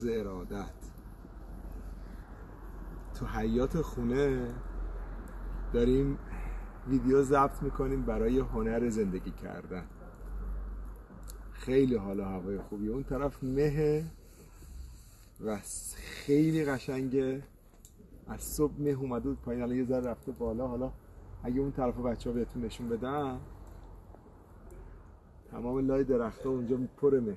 ارادت تو حیاط خونه داریم ویدیو ضبط میکنیم برای هنر زندگی کردن. خیلی حال و هوای خوبی، اون طرف مه و خیلی قشنگه. از صبح مه اومده بود پایین، الان یه ذره رفته بالا. حالا اگه اون طرف بچه ها بهتون نشون بدم، تمام لای درخت ها اونجا پر مه.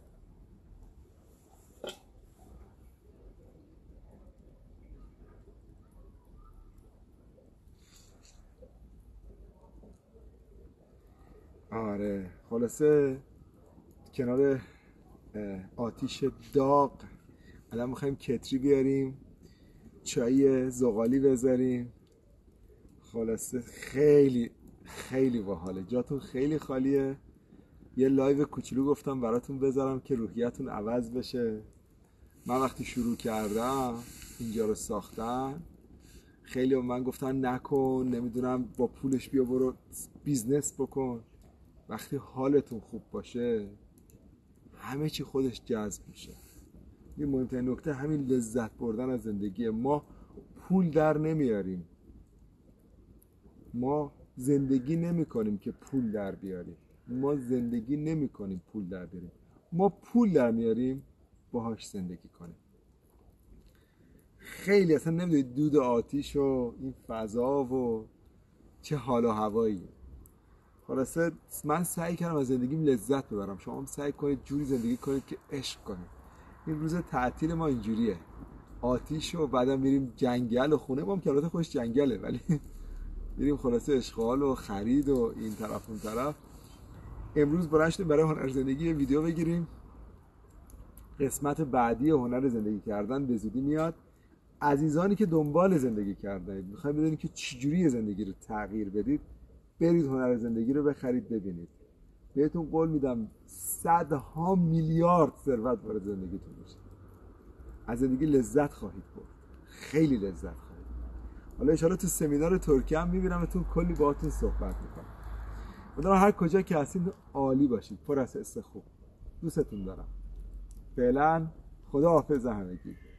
آره، خلاصه کنار آتیش داغ الان میخوایم کتری بیاریم، چای زغالی بذاریم. خلاصه خیلی خیلی باحاله، جاتون خیلی خالیه. یه لایو کوچولو گفتم براتون بذارم که روحیتون عوض بشه. من وقتی شروع کردم اینجا رو ساختن، خیلی به من گفتن نکن، نمیدونم با پولش بیا برو بیزنس بکن. وقتی حالتون خوب باشه همه چی خودش جذب میشه. این مهمترین نکته همین لذت بردن از زندگی. ما پول در نمیاریم، ما زندگی نمی کنیم که پول در بیاریم. ما زندگی نمی کنیم پول در بیاریم، ما پول در میاریم باهاش زندگی کنیم. خیلی اصلا نمیدونید دود آتیش و این فضا و چه حال و هوایی. خلاصه من سعی کردم از زندگیم لذت ببرم، شما هم سعی کنید جوری زندگی کنید که عشق کنید. این روز تعطیل ما اینجوریه، آتیش و بعدا میریم جنگل و خونه ما هم که البته خوش جنگله، ولی میریم خلاصه اشغال و خرید و این طرف اون طرف. امروز بلند شدیم برای هنر زندگی ویدیو بگیریم. قسمت بعدی هنر زندگی کردن به زودی میاد. عزیزانی که دنبال زندگی کردن میخواید بدونید که چجوری زندگی رو تغییر بدید، برید هنر زندگی رو بخرید ببینید. بهتون قول میدم صدها میلیارد ثروت وارد زندگیتون بشه. از زندگی لذت خواهید برد، خیلی لذت خواهید. حالا ان شاءالله تو سمینار ترکیه هم میبینمتون، کلی باهاتون صحبت میکنم. امیدوارم هر کجا که هستید عالی باشید، پر از حس خوب. دوستتون دارم. فعلا خدا حافظ همگی.